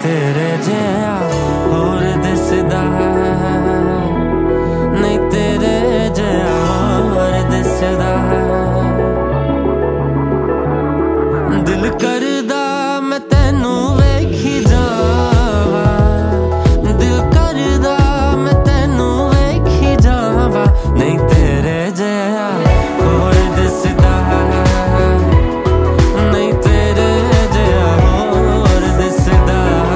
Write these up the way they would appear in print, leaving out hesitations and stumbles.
तेरे जिहा होर दिसदा, नहीं तेरे जिहा होर दिसदा। दिल करदा मैं तैनू वेखी जावा, दिल करदा मैं तैनू वेखी जावा, नहीं तेरे जिहा होर दिसदा, नहीं तेरे जिहा होर दिसदा।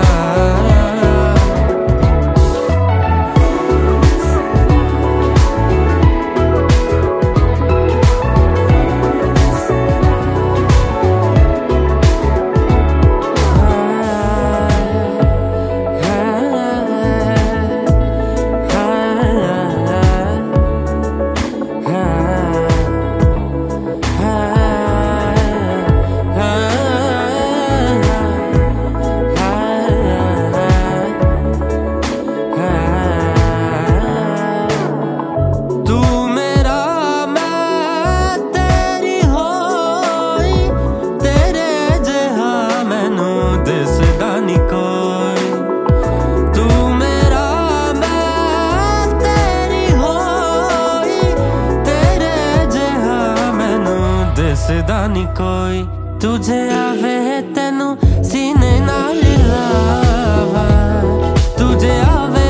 दिसदा नी कोई तुझे आवे तेनू सीने नाल लावा, तुझे आवे